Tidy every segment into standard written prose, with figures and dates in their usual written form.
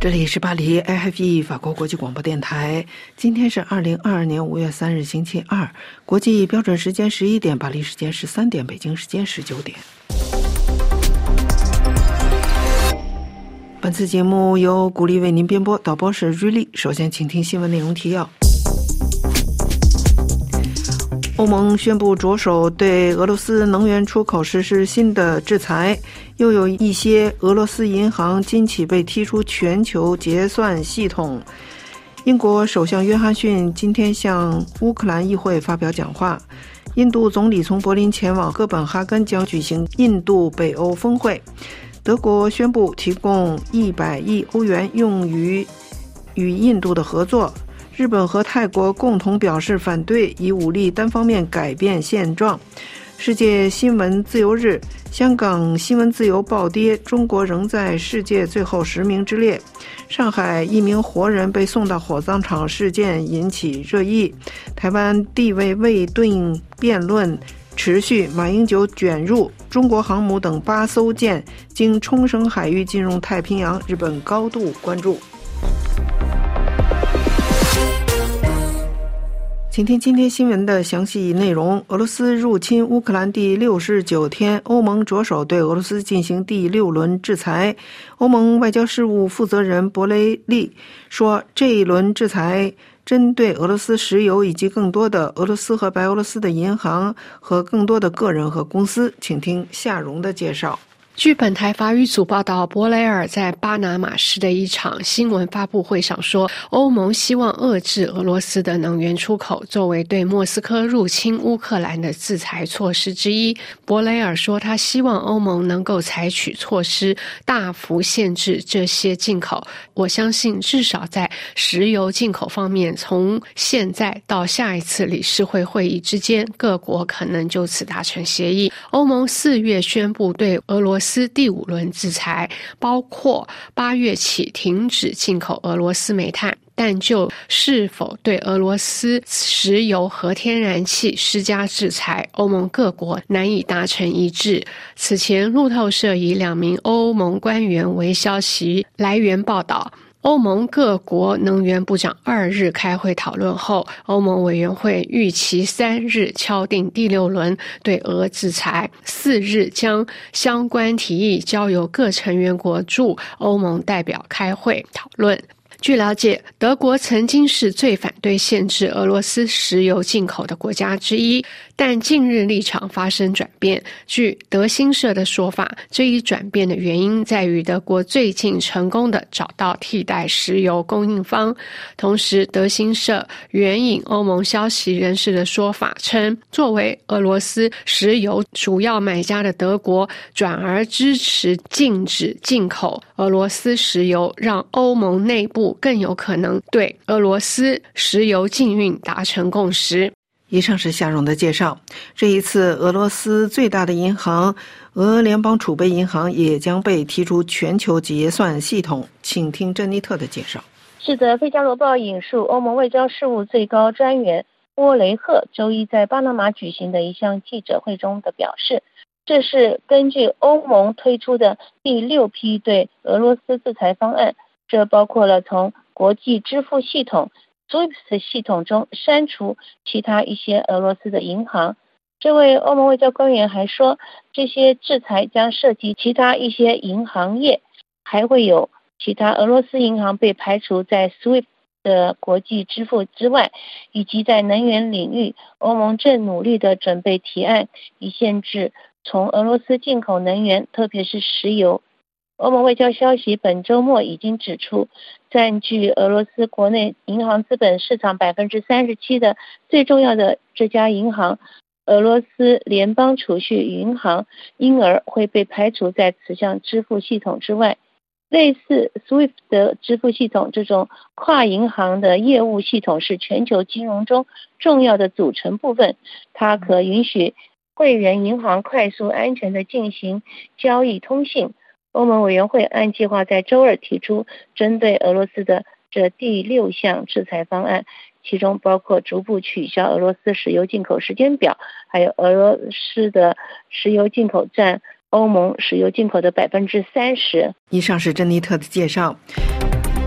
这里是巴黎 AFE 法国国际广播电台。今天是2022年5月3日星期二，国际标准时间11点，巴黎时间13点，北京时间19点。本次节目由古力为您编播，导播是瑞丽。首先请听新闻内容提要。欧盟宣布着手对俄罗斯能源出口实施新的制裁，又有一些俄罗斯银行今起被踢出全球结算系统。英国首相约翰逊今天向乌克兰议会发表讲话。印度总理从柏林前往哥本哈根，将举行印度北欧峰会。德国宣布提供100亿欧元用于与印度的合作。日本和泰国共同表示反对以武力单方面改变现状。世界新闻自由日，香港新闻自由暴跌，中国仍在世界最后10名之列。上海一名活人被送到火葬场事件引起热议。台湾地位未定辩论持续，马英九卷入。中国航母等8艘舰经冲绳海域进入太平洋，日本高度关注。请听今天新闻的详细内容。俄罗斯入侵乌克兰第69天，欧盟着手对俄罗斯进行第6轮制裁。欧盟外交事务负责人博雷利说，这一轮制裁针对俄罗斯石油以及更多的俄罗斯和白俄罗斯的银行和更多的个人和公司。请听夏蓉的介绍。 据本台法语组报道，博雷尔在巴拿马市的一场新闻发布会上说，欧盟希望遏制俄罗斯的能源出口，作为对莫斯科入侵乌克兰的制裁措施之一。博雷尔说，他希望欧盟能够采取措施，大幅限制这些进口。我相信至少在石油进口方面，从现在到下一次理事会会议之间，各国可能就此达成协议。欧盟4月宣布对俄罗斯第5轮制裁，包括8月起停止进口俄罗斯煤炭，但就是否对俄罗斯石油和天然气施加制裁，欧盟各国难以达成一致。此前，路透社以2名欧盟官员为消息来源报道，欧盟各国能源部长2日开会讨论后，欧盟委员会预期3日敲定第6轮对俄制裁，4日将相关提议交由各成员国驻欧盟代表开会讨论。据了解，德国曾经是最反对限制俄罗斯石油进口的国家之一，但近日立场发生转变。据德新社的说法，这一转变的原因在于德国最近成功地找到替代石油供应方。同时，德新社援引欧盟消息人士的说法称，作为俄罗斯石油主要买家的德国转而支持禁止进口俄罗斯石油，让欧盟内部更有可能对俄罗斯石油禁运达成共识。 以上是夏蓉的介绍。这一次，俄罗斯最大的银行俄联邦储备银行也将被踢出全球结算系统。请听珍妮特的介绍。 是的，《费加罗报》引述欧盟外交事务最高专员波雷赫周一在巴拿马举行的一项记者会中的表示，这是根据欧盟推出的第6批对俄罗斯制裁方案，这包括了从国际支付系统 SWIFT 系统中删除其他一些俄罗斯的银行。这位欧盟外交官员还说，这些制裁将涉及其他一些银行业，还会有其他俄罗斯银行被排除在 SWIFT 的国际支付之外，以及在能源领域，欧盟正努力地准备提案，以限制从俄罗斯进口能源，特别是石油。欧盟外交消息本周末已经指出，占据俄罗斯国内银行资本市场 37% 的最重要的这家银行俄罗斯联邦储蓄银行，因而会被排除在此项支付系统之外。类似 SWIFT 的支付系统，这种跨银行的业务系统是全球金融中重要的组成部分，它可允许会员银行快速安全地进行交易通信。欧盟委员会按计划在周二提出针对俄罗斯的这第6项制裁方案，其中包括逐步取消俄罗斯石油进口时间表，还有俄罗斯的石油进口占欧盟石油进口的 30%。 以上是珍妮特的介绍。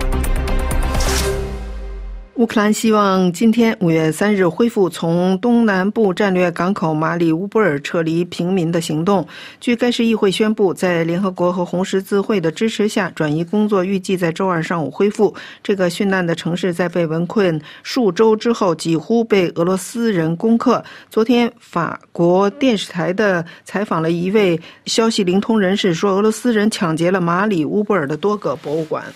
乌克兰希望今天5月3日恢复从东南部战略港口马里乌波尔撤离平民的行动。据该市议会宣布，在联合国和红十字会的支持下，转移工作预计在周二上午恢复。这个殉难的城市在被围困数周之后几乎被俄罗斯人攻克。昨天法国电视台的采访了一位消息灵通人士，说俄罗斯人抢劫了马里乌波尔的多个博物馆。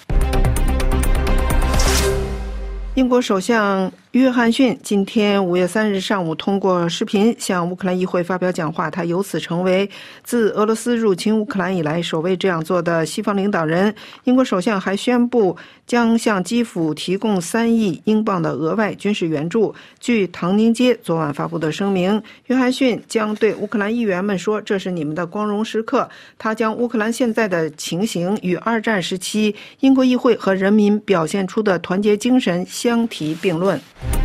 英国首相约翰逊今天5月3日上午通过视频向乌克兰议会发表讲话，他由此成为自俄罗斯入侵乌克兰以来首位这样做的西方领导人。英国首相还宣布将向基辅提供3亿英镑的额外军事援助。据唐宁街昨晚发布的声明，约翰逊将对乌克兰议员们说，这是你们的光荣时刻。他将乌克兰现在的情形与2战时期英国议会和人民表现出的团结精神相提并论。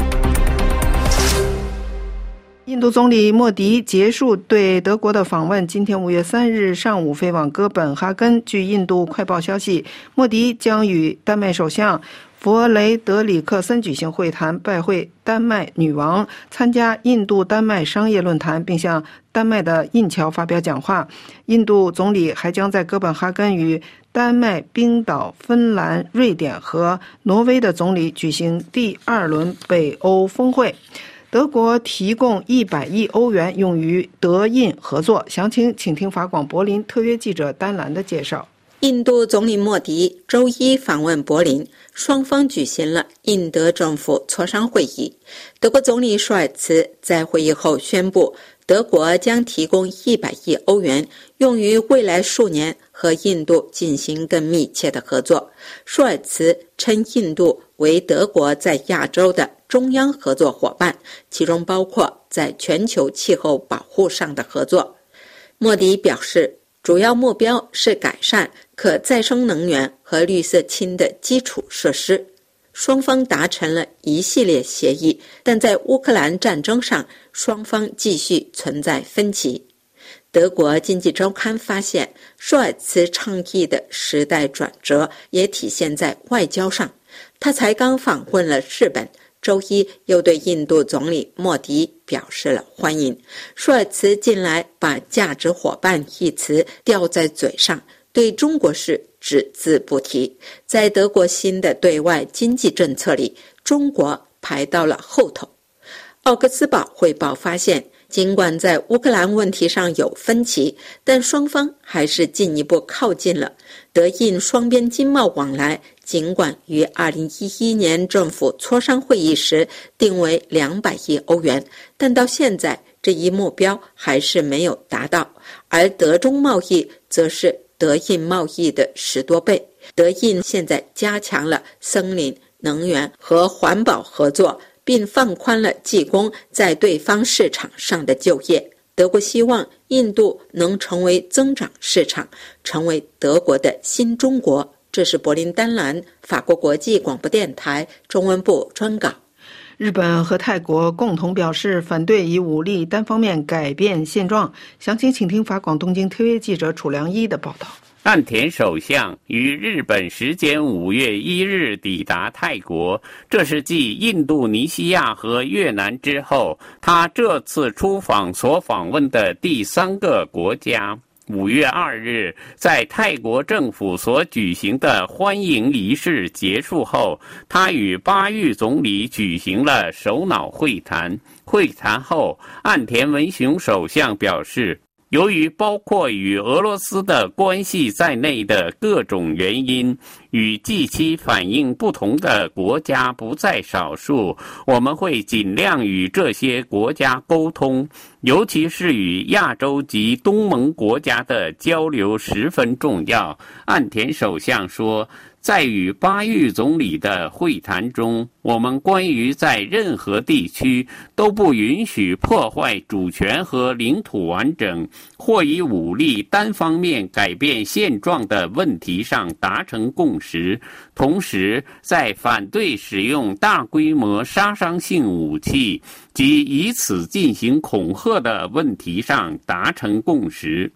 印度总理莫迪结束对德国的访问，今天5月3日上午飞往哥本哈根。据印度快报消息，莫迪将与丹麦首相弗雷德里克森举行会谈，拜会丹麦女王，参加印度丹麦商业论坛，并向丹麦的印侨发表讲话。印度总理还将在哥本哈根与丹麦、冰岛、芬兰、瑞典和挪威的总理举行第2轮北欧峰会。德国提供100亿欧元用于德印合作，详情请听法广柏林特约记者丹兰的介绍。 印度总理莫迪周一访问柏林，双方举行了印德政府磋商会议。德国总理舒尔茨在会议后宣布，德国将提供100亿欧元用于未来数年和印度进行更密切的合作。舒尔茨称印度为德国在亚洲的中央合作伙伴，其中包括在全球气候保护上的合作。莫迪表示，主要目标是改善可再生能源和绿色氢的基础设施。双方达成了一系列协议，但在乌克兰战争上，双方继续存在分歧。德国经济周刊发现，舒尔茨倡议的时代转折也体现在外交上。他才刚访问了日本，周一又对印度总理莫迪表示了欢迎。舒尔茨近来把价值伙伴一词吊在嘴上，对中国事只字不提。在德国新的对外经济政策里，中国排到了后头。奥格斯堡汇报发现，尽管在乌克兰问题上有分歧，但双方还是进一步靠近了。德印双边经贸往来尽管于2011年政府磋商会议时定为200亿欧元，但到现在这一目标还是没有达到。而德中贸易则是德印贸易的10多倍。德印现在加强了森林、能源和环保合作，并放宽了技工在对方市场上的就业。德国希望印度能成为增长市场，成为德国的新中国。这是柏林丹兰法国国际广播电台中文部专稿。 日本和泰国共同表示反对以武力单方面改变现状。详情请听法广东京特约记者楚良一的报道。 岸田首相于日本时间5月1日抵达泰国，这是继印度尼西亚和越南之后，他这次出访所访问的第3个国家。5月2日，在泰国政府所举行的欢迎仪式结束后，他与巴育总理举行了首脑会谈。会谈后，岸田文雄首相表示，由于包括与俄罗斯的关系在内的各种原因，与近期反应不同的国家不在少数，我们会尽量与这些国家沟通，尤其是与亚洲及东盟国家的交流十分重要。岸田首相说，在与巴育总理的会谈中，我们关于在任何地区都不允许破坏主权和领土完整，或以武力单方面改变现状的问题上达成共识，同时在反对使用大规模杀伤性武器及以此进行恐吓的问题上达成共识。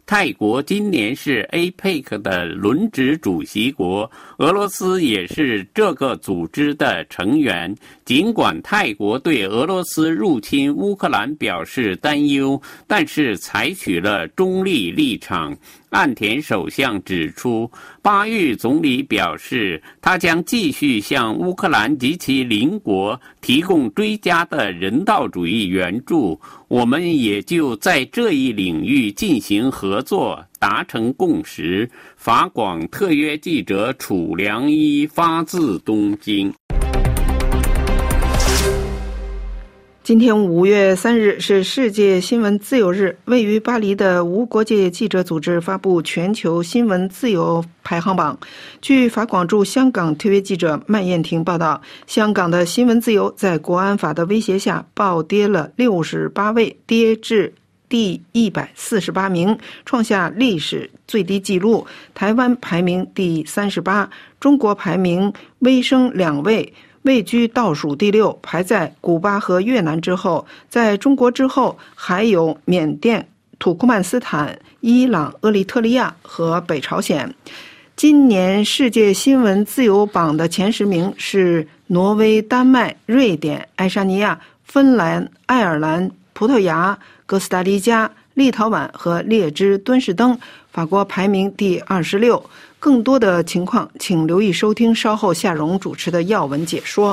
泰国今年是 APEC 的轮值主席国，俄罗斯也是这个组织的成员。尽管泰国对俄罗斯入侵乌克兰表示担忧，但是采取了中立立场。岸田首相指出，巴育总理表示，他将继续向乌克兰及其邻国提供追加的人道主义援助，我们也就在这一领域进行合作，达成共识。法广特约记者楚良一发自东京。 今天5月3日是世界新闻自由日，位于巴黎的无国界记者组织发布全球新闻自由排行榜。据法广驻香港特约记者麦燕婷报道，香港的新闻自由在国安法的威胁下暴跌了68位，跌至第148名，创下历史最低纪录。台湾排名第38，中国排名微升2位，位居倒数第6，排在古巴和越南之后。在中国之后还有缅甸、土库曼斯坦、伊朗、厄立特利亚和北朝鲜。今年世界新闻自由榜的前10名是挪威、丹麦、瑞典、爱沙尼亚、芬兰、爱尔兰、葡萄牙、哥斯达黎加、立陶宛和列支敦士登。法国排名第26。更多的情况请留意收听稍后夏蓉主持的要闻解说。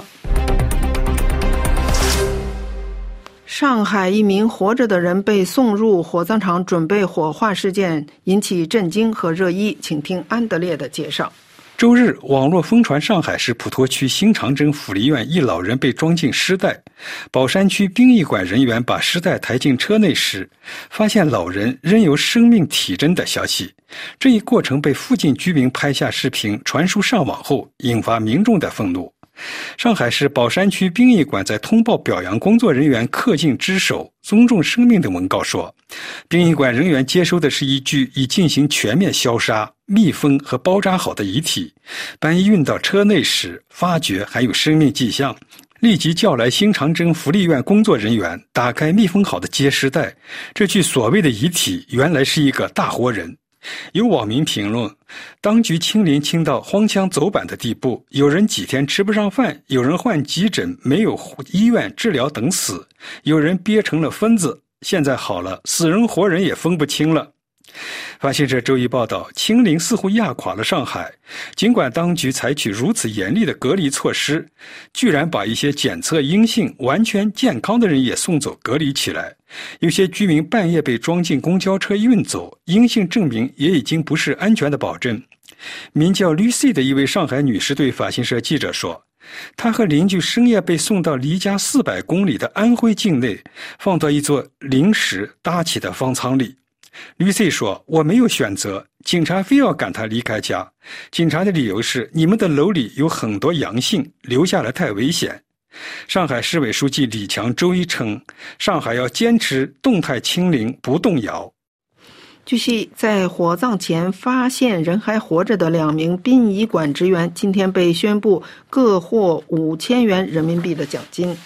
上海一名活着的人被送入火葬场准备火化事件引起震惊和热议，请听安德烈的介绍。 周日，网络疯传上海市普陀区新长征福利院一老人被装进尸袋，宝山区殡仪馆人员把尸袋抬进车内时，发现老人仍有生命体征的消息。这一过程被附近居民拍下视频传输上网后，引发民众的愤怒。上海市宝山区殡仪馆在通报表扬工作人员恪尽职守、尊重生命的文告说，殡仪馆人员接收的是一具已进行全面消杀、密封和包扎好的遗体，搬运到车内时发觉还有生命迹象，立即叫来新长征福利院工作人员打开密封好的接尸袋，这具所谓的遗体原来是一个大活人。有网民评论，当局亲临亲到荒腔走板的地步，有人几天吃不上饭，有人患急诊没有医院治疗等死，有人憋成了疯子，现在好了，死人活人也分不清了。发现这周一报道，清零似乎压垮了上海，尽管当局采取如此严厉的隔离措施，居然把一些检测阴性、完全健康的人也送走隔离起来。有些居民半夜被装进公交车运走，阴性证明也已经不是安全的保证。名叫 Lucy 的一位上海女士对法新社记者说，她和邻居深夜被送到离家400公里的安徽境内，放到一座临时搭起的方舱里。Lucy 说，我没有选择，警察非要赶她离开家。警察的理由是，你们的楼里有很多阳性，留下来太危险。上海市委书记李强周一称，上海要坚持动态清零不动摇。 据悉，在火葬前发现人还活着的2名殡仪馆职员今天被宣布各获5000元人民币的奖金。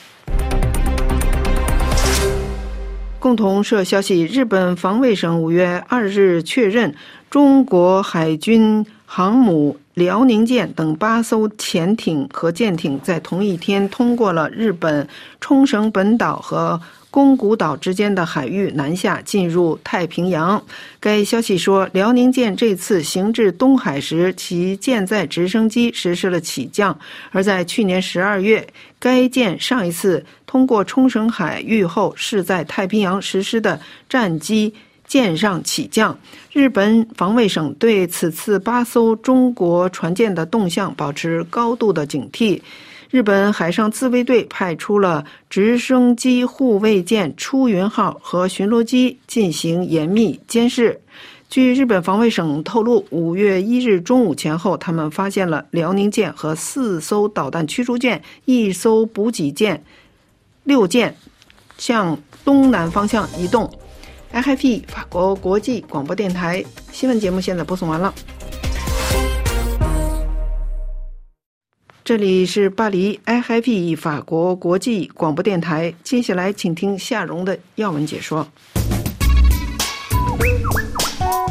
共同社消息，日本防卫省5月2日确认，中国海军航母辽宁舰等8艘潜艇和舰艇在同一天通过了日本冲绳本岛和宫古岛之间的海域南下，进入太平洋。该消息说，辽宁舰这次行至东海时，其舰载直升机实施了起降，而在去年12月，该舰上一次通过冲绳海域后是在太平洋实施的战机舰上起降。日本防卫省对此次8艘中国船舰的动向保持高度的警惕。日本海上自卫队派出了直升机护卫舰出云号和巡逻机进行严密监视。据日本防卫省透露，5月1日中午前后，他们发现了辽宁舰和4艘导弹驱逐舰、1艘补给舰、6舰向东南方向移动。RFI 法国国际广播电台新闻节目现在播送完了。这里是巴黎 RFI 法国国际广播电台，接下来请听夏蓉的要闻解说。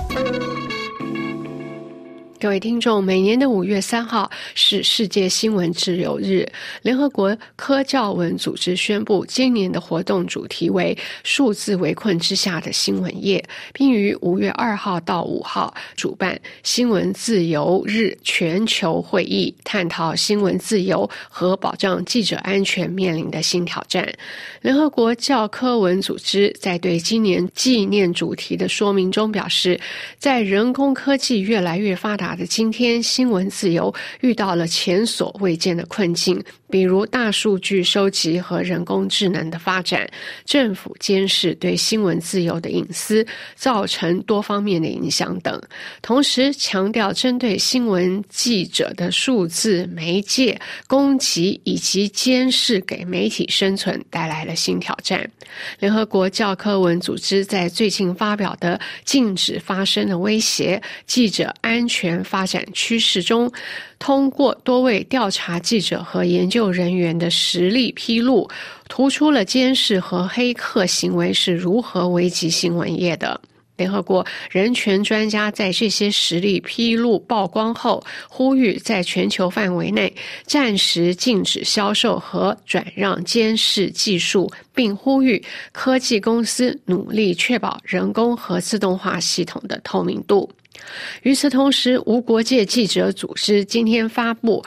各位听众，每年的5月3号是世界新闻自由日。联合国科教文组织宣布，今年的活动主题为数字围困之下的新闻业，并于5月2号到5号主办新闻自由日全球会议，探讨新闻自由和保障记者安全面临的新挑战。联合国教科文组织在对今年纪念主题的说明中表示，在人工科技越来越发达的今天，新闻自由遇到了前所未见的困境，比如大数据收集和人工智能的发展，政府监视对新闻自由的隐私，造成多方面的影响等。同时强调针对新闻记者的数字媒介攻击以及监视给媒体生存带来了新挑战。联合国教科文组织在最近发表的禁止发声的威胁记者安全发展趋势中，通过多位调查记者和研究人员的实例披露，突出了监视和黑客行为是如何危及新闻业的。联合国人权专家在这些实例披露曝光后，呼吁在全球范围内暂时禁止销售和转让监视技术，并呼吁科技公司努力确保人工和自动化系统的透明度。与此同时，无国界记者组织今天发布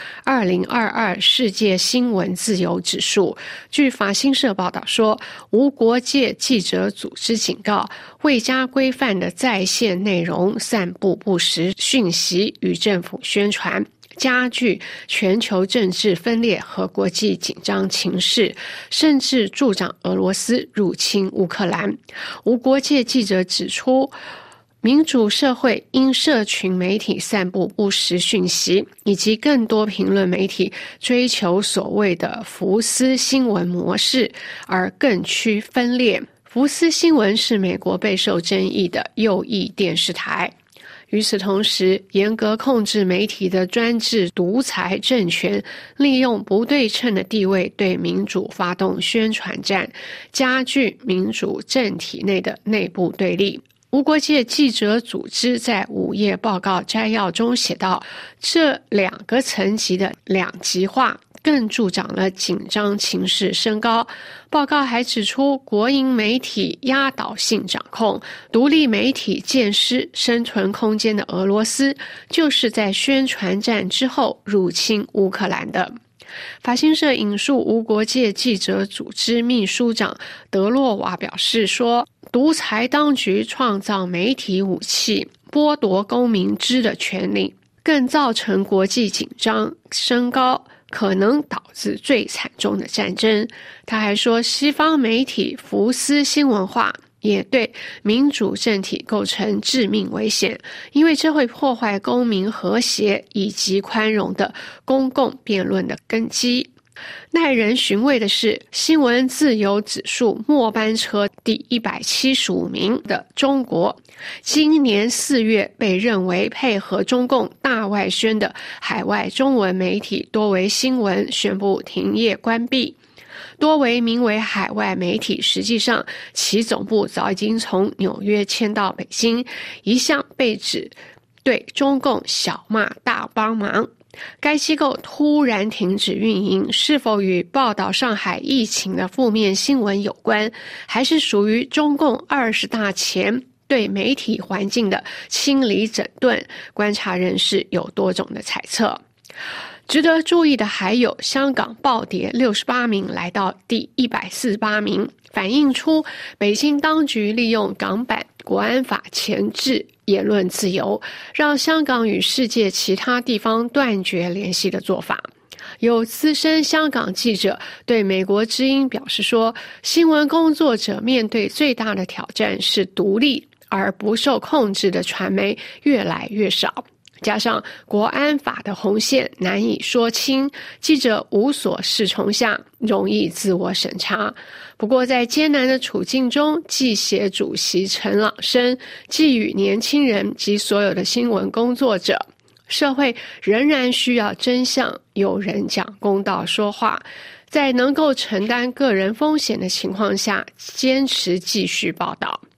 2022世界新闻自由指数。据法新社报道说，无国界记者组织警告，未加规范的在线内容散布不实讯息与政府宣传，加剧全球政治分裂和国际紧张情势，甚至助长俄罗斯入侵乌克兰。无国界记者指出，民主社会因社群媒体散布不实讯息，以及更多评论媒体追求所谓的福斯新闻模式而更趋分裂。福斯新闻是美国备受争议的右翼电视台。与此同时，严格控制媒体的专制独裁政权利用不对称的地位对民主发动宣传战，加剧民主政体内的内部对立。无国界记者组织在5页报告摘要中写道，这两个层级的两极化更助长了紧张情势升高。报告还指出，国营媒体压倒性掌控独立媒体渐失生存空间的俄罗斯，就是在宣传战之后入侵乌克兰的。法新社引述无国界记者组织秘书长德洛瓦表示说，独裁当局创造媒体武器，剥夺公民知的权利，更造成国际紧张升高，可能导致最惨重的战争。他还说，西方媒体福斯新闻化也对民主政体构成致命危险，因为这会破坏公民和谐以及宽容的公共辩论的根基。耐人寻味的是，新闻自由指数末班车第175名的中国，今年4月被认为配合中共大外宣的海外中文媒体多维新闻宣布停业关闭。多维名为海外媒体，实际上其总部早已经从纽约迁到北京，一向被指对中共小骂大帮忙。该机构突然停止运营，是否与报道上海疫情的负面新闻有关，还是属于中共20大前对媒体环境的清理整顿？观察人士有多种的猜测。值得注意的还有，香港暴跌68名来到第148名，反映出北京当局利用港版国安法钳制言论自由，让香港与世界其他地方断绝联系的做法。有资深香港记者对美国之音表示说，新闻工作者面对最大的挑战是独立而不受控制的传媒越来越少，加上国安法的红线难以说清，记者无所适从下容易自我审查。不过在艰难的处境中，记协主席陈朗生寄语年轻人及所有的新闻工作者，社会仍然需要真相，有人讲公道说话，在能够承担个人风险的情况下，坚持继续报道。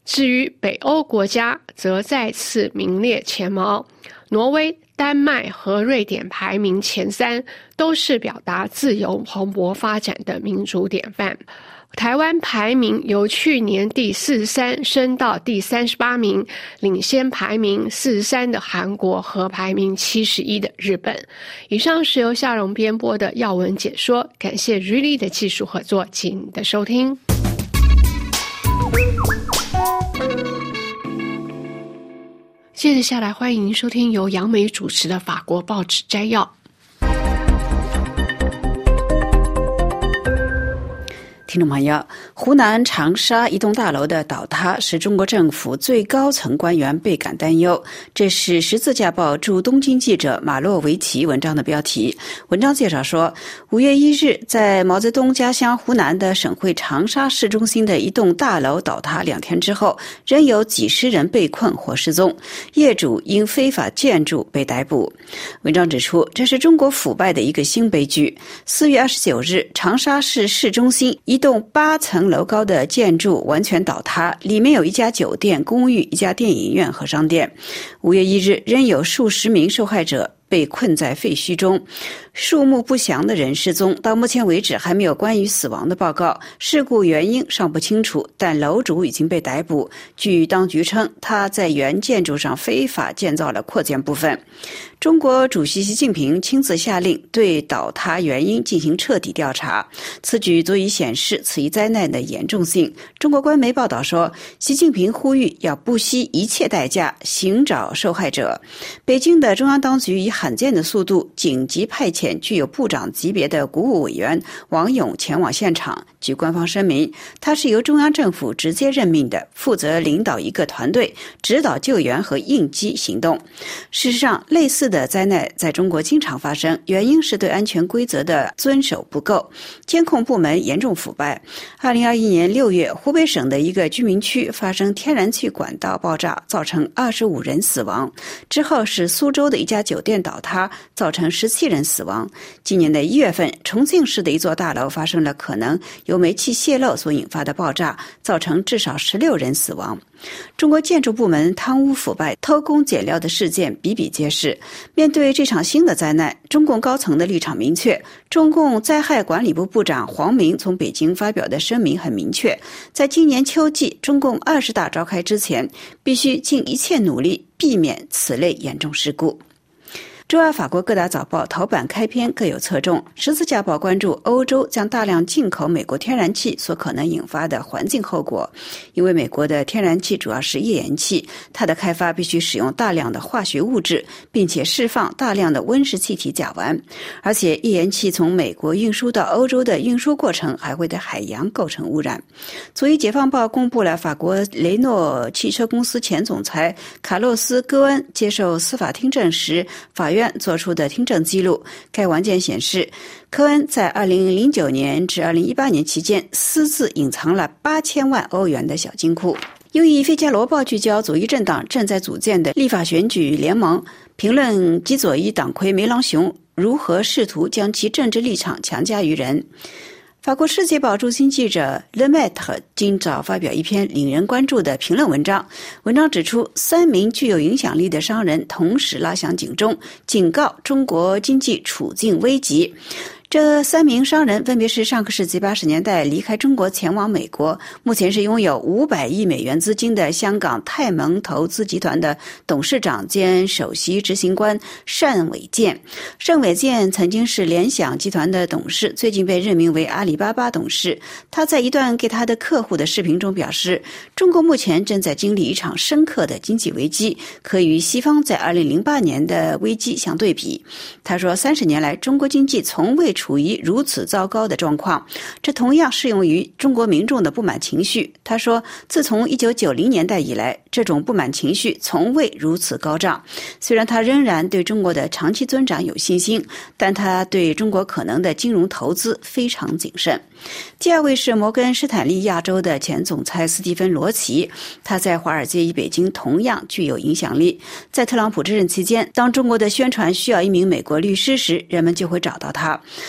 至于北欧国家则再次名列前茅，挪威、丹麦和瑞典排名前3，都是表达自由蓬勃发展的民主典范。台湾排名由去年第43升到第38名，领先排名43的韩国和排名71的日本。以上是由夏蓉编播的要闻解说，感谢瑞丽的技术合作及你的收听。接着下来，欢迎收听由杨梅主持的法国报纸摘要。 听众朋友，湖南长沙一栋大楼的倒塌使中国政府最高层官员倍感担忧，这是《十字架报》驻东京记者马洛维奇文章的标题。文章介绍说，5月1日，在毛泽东家乡湖南的省会长沙市中心的一栋大楼倒塌2天之后，仍有几十人被困或失踪，业主因非法建筑被逮捕。文章指出，这是中国腐败的一个新悲剧。4月29日，长沙市市中心一栋8层楼高的建筑完全倒塌，里面有一家酒店、公寓、一家电影院和商店。5月1日，仍有数十名受害者被困在废墟中，数目不详的人失踪，到目前为止还没有关于死亡的报告，事故原因尚不清楚，但楼主已经被逮捕。据当局称，他在原建筑上非法建造了扩建部分。中国主席习近平亲自下令对倒塌原因进行彻底调查，此举足以显示此一灾难的严重性。中国官媒报道说，习近平呼吁要不惜一切代价寻找受害者。北京的中央当局以罕见的速度紧急派遣具有部长级别的国务委员王勇前往现场。据官方声明，他是由中央政府直接任命的，负责领导一个团队，指导救援和应急行动。事实上，类似的灾难在中国经常发生，原因是对安全规则的遵守不够，监控部门严重腐败。2021年6月，湖北省的一个居民区发生天然气管道爆炸，造成25人死亡。之后是苏州的一家酒店倒塌，造成17人死亡。今年的1月份，重庆市的一座大楼发生了可能由煤气泄漏所引发的爆炸，造成至少16人死亡。中国建筑部门贪污腐败、偷工减料的事件比比皆是。面对这场新的灾难，中共高层的立场明确。中共灾害管理部部长黄明从北京发表的声明很明确，在今年秋季中共20大召开之前，必须尽一切努力避免此类严重事故。周二，法国各大早报头版开篇各有侧重。十字架报关注欧洲将大量进口美国天然气所可能引发的环境后果。因为美国的天然气主要是页岩气，它的开发必须使用大量的化学物质，并且释放大量的温室气体甲烷。而且页岩气从美国运输到欧洲的运输过程还会对海洋构成污染。昨日，解放报公布了法国雷诺汽车公司前总裁卡洛斯·戈恩接受司法听证时，法院做出的听证记录。该文件显示，科恩在2009年至2018年期间私自隐藏了8000万欧元的小金库。由于《费加罗报》聚焦左翼政党正在组建的立法选举联盟，评论极左翼党魁梅朗雄如何试图将其政治立场强加于人。法国《世界报》驻京记者勒麦特今早发表一篇令人关注的评论文章。文章指出，3名具有影响力的商人同时拉响警钟，警告中国经济处境危急。这3名商人分别是上个世纪80年代离开中国前往美国，目前是拥有500亿美元资金的香港泰蒙投资集团的董事长兼首席执行官单伟建。单伟建曾经是联想集团的董事，最近被任命为阿里巴巴董事。他在一段给他的客户的视频中表示，中国目前正在经历一场深刻的经济危机，可与西方在2008年的危机相对比。他说，30年来中国经济从未处于如此糟糕的状况，这同样适用于中国民众的不满情绪。他说，自从1990年代以来，这种不满情绪从未如此高涨。虽然他仍然对中国的长期增长有信心，但他对中国可能的金融投资非常谨慎。第二位是摩根士坦利亚洲的前总裁斯蒂芬·罗奇，他在华尔街与北京同样具有影响力。在特朗普执政期间，当中国的宣传需要一名美国律师时，人们就会找到他。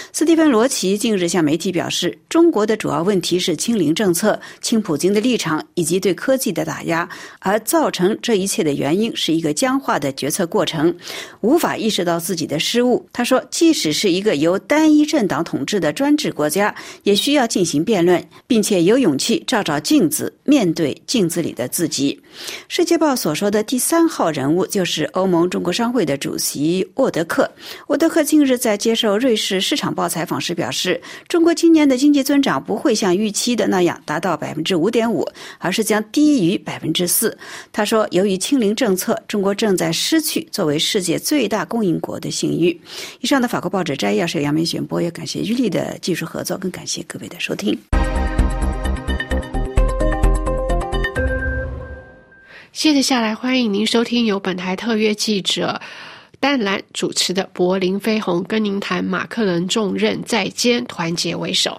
斯蒂芬·罗奇近日向媒体表示，中国的主要问题是清零政策、亲普京的立场以及对科技的打压，而造成这一切的原因是一个僵化的决策过程，无法意识到自己的失误。他说，即使是一个由单一政党统治的专制国家，也需要进行辩论，并且有勇气照照镜子，面对镜子里的自己。世界报所说的第3号人物就是欧盟中国商会的主席沃德克。沃德克近日在接受瑞士市场报采访时表示，中国今年的经济增长不会像预期的那样达到 5.5%， 而是将低于 4%。 他说，由于清零政策，中国正在失去作为世界最大供应国的信誉。以上的法国报纸摘要是由杨梅选播，也感谢于力的技术合作，更感谢各位的收听。 接着下来，欢迎您收听由本台特约记者淡蓝主持的柏林飞鸿，跟您谈马克龙重任在肩，团结为首。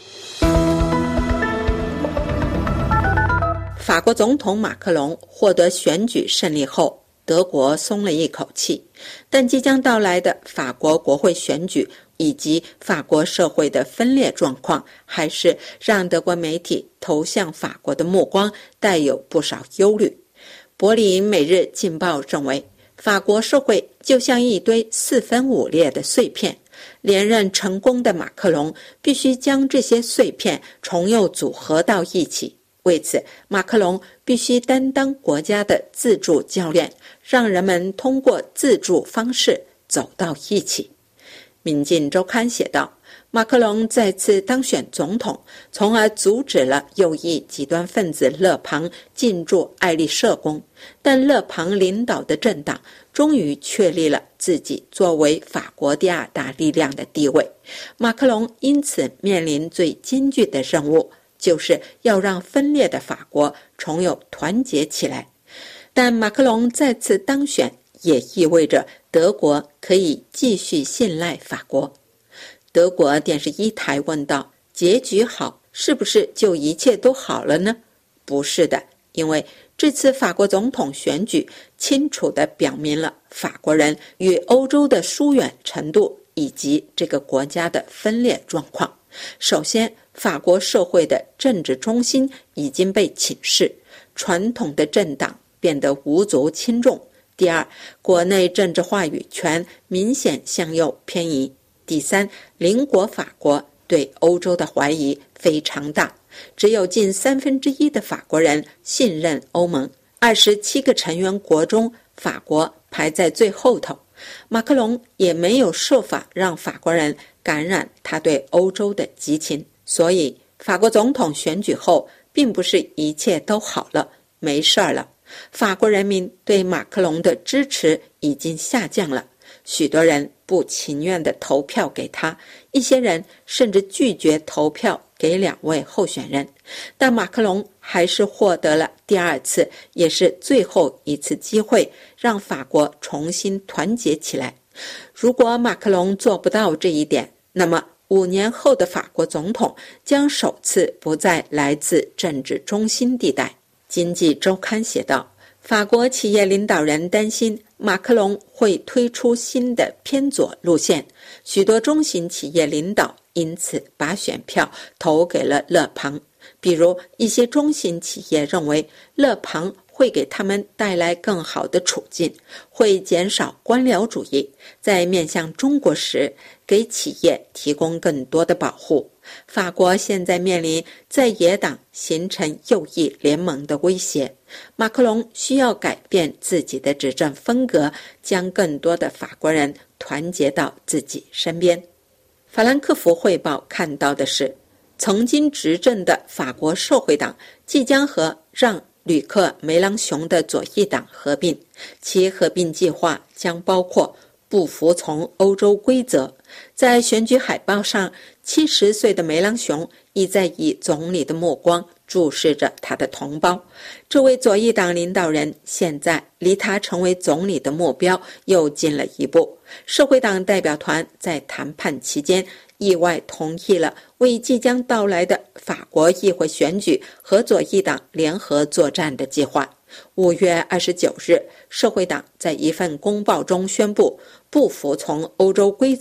法国总统马克龙获得选举胜利后，德国松了一口气，但即将到来的法国国会选举以及法国社会的分裂状况，还是让德国媒体投向法国的目光带有不少忧虑。柏林每日镜报认为，法国社会就像一堆4分5裂的碎片，连任成功的马克龙必须将这些碎片重又组合到一起。为此，马克龙必须担当国家的自助教练，让人们通过自助方式走到一起。民进周刊写道，马克龙再次当选总统，从而阻止了右翼极端分子勒庞进驻爱丽舍宫，但勒庞领导的政党终于确立了自己作为法国第2大力量的地位。马克龙因此面临最艰巨的任务，就是要让分裂的法国重又团结起来。但马克龙再次当选也意味着德国可以继续信赖法国。德国电视1台问道，结局好，是不是就一切都好了呢？不是的，因为这次法国总统选举清楚地表明了法国人与欧洲的疏远程度以及这个国家的分裂状况。首先，法国社会的政治中心已经被侵蚀，传统的政党变得无足轻重。第二，国内政治话语权明显向右偏移。第三，邻国法国对欧洲的怀疑非常大，只有近1/3的法国人信任欧盟，27个成员国中，法国排在最后头。马克龙也没有设法让法国人感染他对欧洲的激情，所以法国总统选举后，并不是一切都好了，没事儿了。法国人民对马克龙的支持已经下降了，许多人不情愿地投票给他，一些人甚至拒绝投票给2位候选人。但马克龙还是获得了第2次，也是最后一次机会，让法国重新团结起来。如果马克龙做不到这一点，那么5年后的法国总统将首次不再来自政治中心地带。经济周刊写道，法国企业领导人担心马克龙会推出新的偏左路线，许多中型企业领导因此把选票投给了勒庞。比如一些中型企业认为勒庞会给他们带来更好的处境，会减少官僚主义，在面向中国时给企业提供更多的保护。法国现在面临在野党形成右翼联盟的威胁，马克龙需要改变自己的执政风格，将更多的法国人团结到自己身边。法兰克福汇报看到的是，曾经执政的法国社会党即将和让吕克·梅朗雄的左翼党合并，其合并计划将包括不服从欧洲规则。在选举海报上，70岁的梅朗雄亦在以总理的目光注视着他的同胞。这位左翼党领导人现在离他成为总理的目标又近了一步。社会党代表团在谈判期间意外同意了为即将到来的法国议会选举和左翼党联合作战的计划。5月29日，社会党在一份公报中宣布，不服从欧洲规则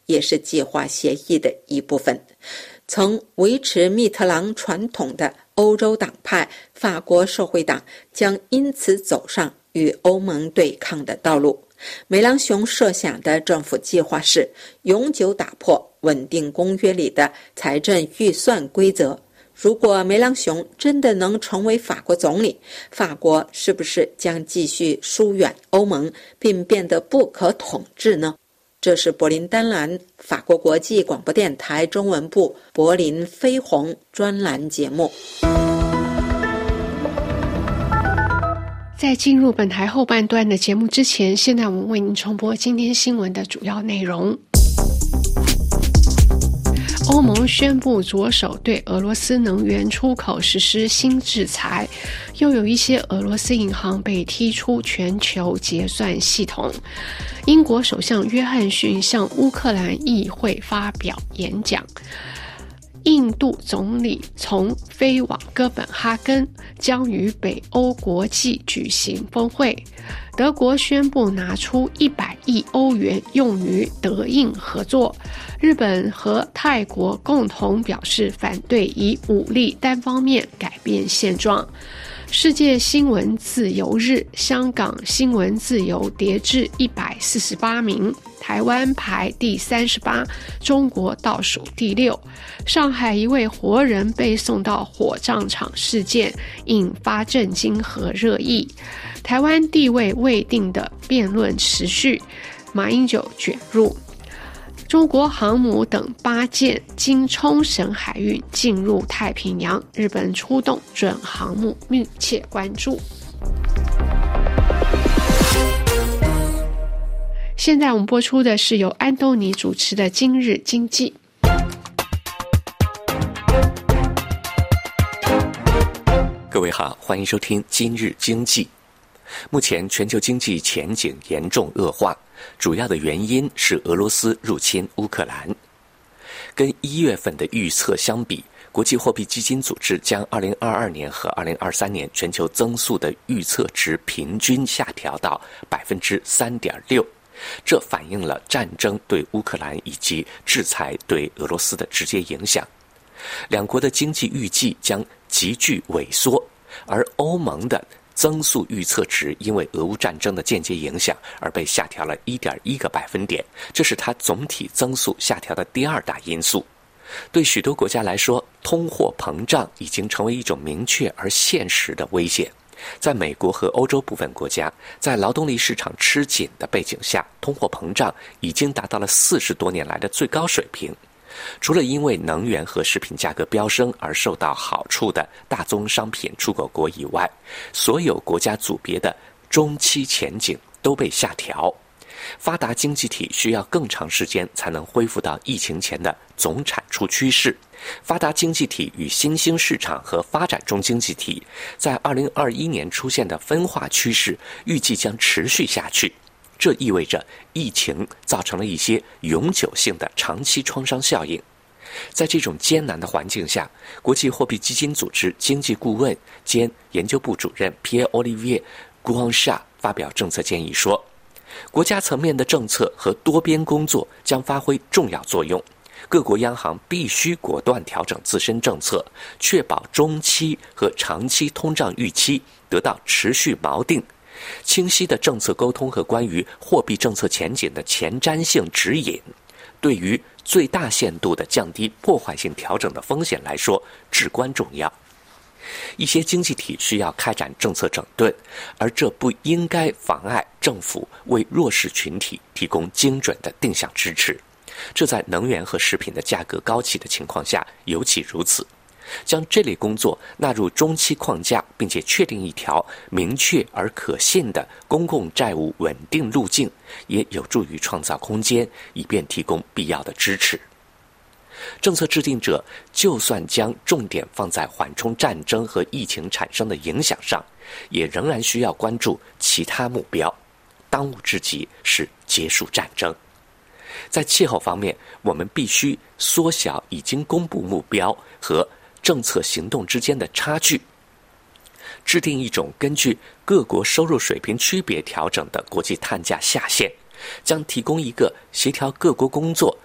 也是计划协议的一部分。曾维持密特朗传统的欧洲党派法国社会党将因此走上与欧盟对抗的道路。梅朗雄设想的政府计划是永久打破稳定公约里的财政预算规则。如果梅朗雄真的能成为法国总理，法国是不是将继续疏远欧盟并变得不可统治呢？这是柏林丹兰法国国际广播电台中文部柏林飞鸿专栏节目。 在进入本台后半段的节目之前，现在我们为您重播今天新闻的主要内容。欧盟宣布着手对俄罗斯能源出口实施新制裁，又有一些俄罗斯银行被踢出全球结算系统。英国首相约翰逊向乌克兰议会发表演讲。印度总理从飞往哥本哈根，将与北欧国际举行峰会。德国宣布拿出100亿欧元用于德印合作。日本和泰国共同表示反对以武力单方面改变现状。世界新闻自由日，香港新闻自由跌至148名，台湾排第38，中国倒数第6。上海一位活人被送到火葬场事件引发震惊和热议。台湾地位未定的辩论持续，马英九卷入。中国航母等8舰经冲绳海运进入太平洋，日本出动准航母密切关注。现在我们播出的是由安东尼主持的今日经济。 各位好，欢迎收听今日经济。目前全球经济前景严重恶化，主要的原因是俄罗斯入侵乌克兰。跟1月份的预测相比，国际货币基金组织将2022年和2023年全球增速的预测值平均下调到 3.6%， 这反映了战争对乌克兰以及制裁对俄罗斯的直接影响。两国的经济预计将急剧萎缩，而欧盟的增速预测值因为俄乌战争的间接影响而被下调了 1.1个百分点，这是它总体增速下调的第2大因素。对许多国家来说，通货膨胀已经成为一种明确而现实的危险。在美国和欧洲部分国家，在劳动力市场吃紧的背景下，通货膨胀已经达到了40多年来的最高水平。除了因为能源和食品价格飙升而受到好处的大宗商品出口国以外，所有国家组别的中期前景都被下调。发达经济体需要更长时间才能恢复到疫情前的总产出趋势。发达经济体与新兴市场和发展中经济体在2021年出现的分化趋势预计将持续下去。这意味着疫情造成了一些永久性的长期创伤效应。在这种艰难的环境下，国际货币基金组织经济顾问兼研究部主任 Pierre-Olivier Gouancha 发表政策建议说，国家层面的政策和多边工作将发挥重要作用。各国央行必须果断调整自身政策，确保中期和长期通胀预期得到持续锚定。清晰的政策沟通和关于货币政策前景的前瞻性指引，对于最大限度地降低破坏性调整的风险来说至关重要。一些经济体需要开展政策整顿，而这不应该妨碍政府为弱势群体提供精准的定向支持。这在能源和食品的价格高企的情况下尤其如此。将这类工作纳入中期框架，并且确定一条明确而可信的公共债务稳定路径，也有助于创造空间，以便提供必要的支持。政策制定者就算将重点放在缓冲战争和疫情产生的影响上，也仍然需要关注其他目标。当务之急是结束战争。在气候方面，我们必须缩小已经公布目标和政策行动之间的差距，制定一种根据各国收入水平区别调整的国际碳价下限，将提供一个协调各国工作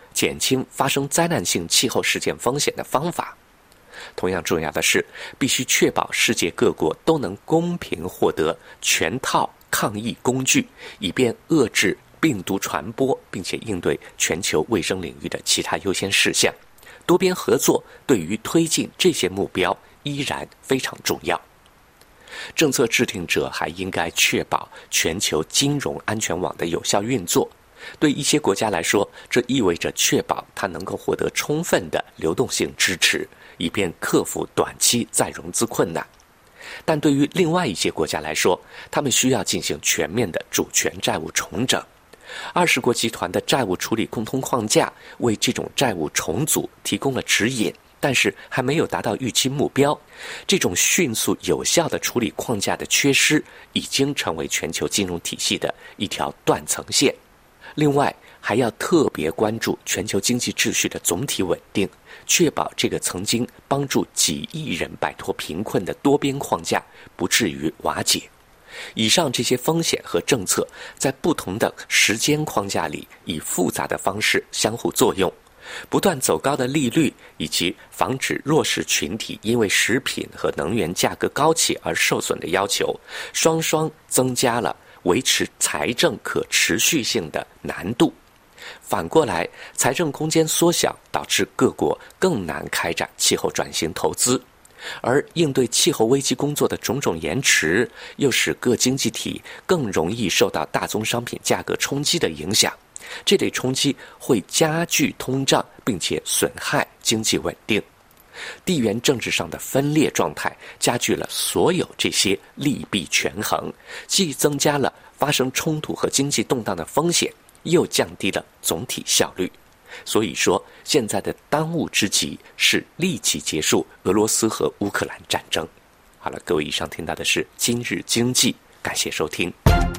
减轻发生灾难性气候事件风险的方法。同样重要的是，必须确保世界各国都能公平获得全套抗疫工具，以便遏制病毒传播，并且应对全球卫生领域的其他优先事项。多边合作对于推进这些目标依然非常重要。政策制定者还应该确保全球金融安全网的有效运作。对一些国家来说，这意味着确保它能够获得充分的流动性支持，以便克服短期再融资困难。但对于另外一些国家来说，他们需要进行全面的主权债务重整。20国集团的债务处理共同框架为这种债务重组提供了指引，但是还没有达到预期目标。这种迅速有效的处理框架的缺失，已经成为全球金融体系的一条断层线。另外，还要特别关注全球经济秩序的总体稳定，确保这个曾经帮助几亿人摆脱贫困的多边框架不至于瓦解。以上这些风险和政策在不同的时间框架里以复杂的方式相互作用。不断走高的利率以及防止弱势群体因为食品和能源价格高企而受损的要求，双双增加了维持财政可持续性的难度。反过来，财政空间缩小，导致各国更难开展气候转型投资，而应对气候危机工作的种种延迟，又使各经济体更容易受到大宗商品价格冲击的影响。这类冲击会加剧通胀，并且损害经济稳定。地缘政治上的分裂状态加剧了所有这些利弊权衡，既增加了发生冲突和经济动荡的风险，又降低了总体效率。所以说，现在的当务之急是立即结束俄罗斯和乌克兰战争。好了，各位，以上听到的是今日经济，感谢收听。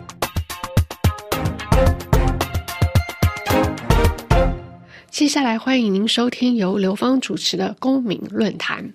接下来欢迎您收听由刘芳主持的公民论坛。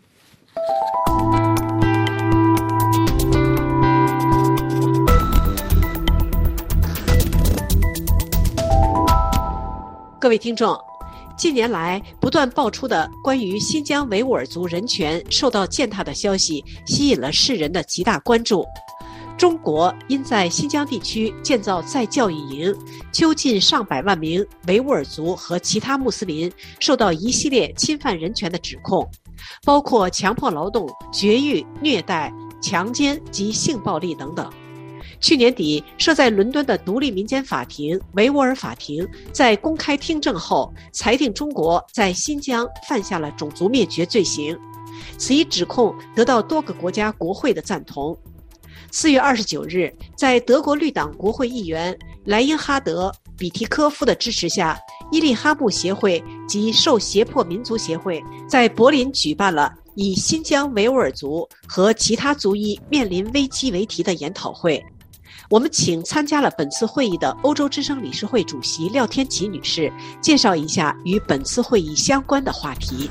各位听众，近年来不断爆出的关于新疆维吾尔族人权受到践踏的消息，吸引了世人的极大关注。中国因在新疆地区建造再教育营，囚禁上百万名维吾尔族和其他穆斯林，受到一系列侵犯人权的指控，包括强迫劳动、绝育、虐待、强奸及性暴力等等。去年底，设在伦敦的独立民间法庭维吾尔法庭在公开听证后，裁定中国在新疆犯下了种族灭绝罪行。此一指控得到多个国家国会的赞同。4月29日，在德国绿党国会议员莱因哈德·比提科夫的支持下，伊利哈木协会及受胁迫民族协会在柏林举办了以新疆维吾尔族和其他族裔面临危机为题的研讨会。我们请参加了本次会议的欧洲之声理事会主席廖天琪女士介绍一下与本次会议相关的话题。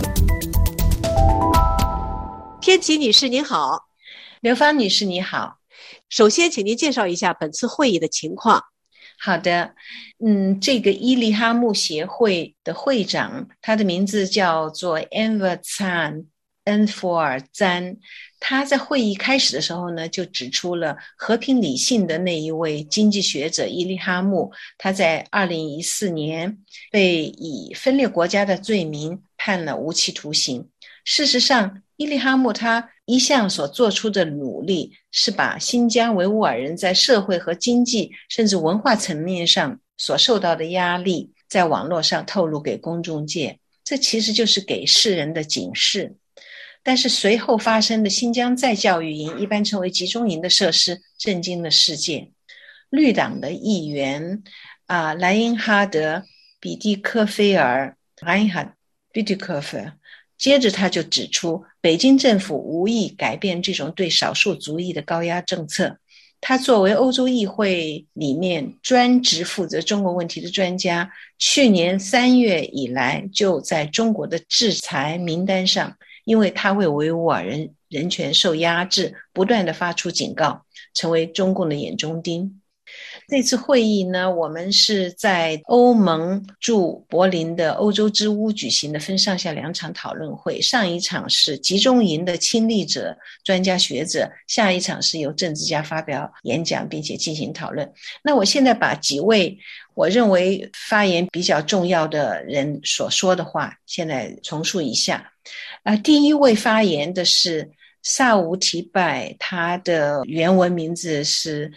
天琪女士您好。 刘芳女士你好。 首先请您介绍一下本次会议的情况。 好的，这个伊利哈木协会的会长，他的名字叫做 Enver Zan 恩弗尔赞，他在会议开始的时候呢，就指出了和平理性的那一位经济学者伊利哈木，他在2014年被以分裂国家的罪名判了无期徒刑。事实上，伊利哈木他一向所做出的努力是把新疆维吾尔人在社会和经济甚至文化层面上所受到的压力在网络上透露给公众界，这其实就是给世人的警示。但是随后发生的新疆再教育营，一般称为集中营的设施，震惊了世界。绿党的议员莱因哈德·比蒂科菲尔 Reinhard Bütikofer，接着他就指出，北京政府无意改变这种对少数族裔的高压政策。他作为欧洲议会里面专职负责中国问题的专家，去年3月以来就在中国的制裁名单上，因为他为维吾尔人人权受压制，不断地发出警告，成为中共的眼中钉。 这次会议呢，我们是在欧盟驻柏林的欧洲之屋举行的分上下2场讨论会，上一场是集中营的亲历者、专家学者，下一场是由政治家发表演讲并且进行讨论。那我现在把几位我认为发言比较重要的人所说的话现在重述一下。第一位发言的是萨乌提拜，他的原文名字是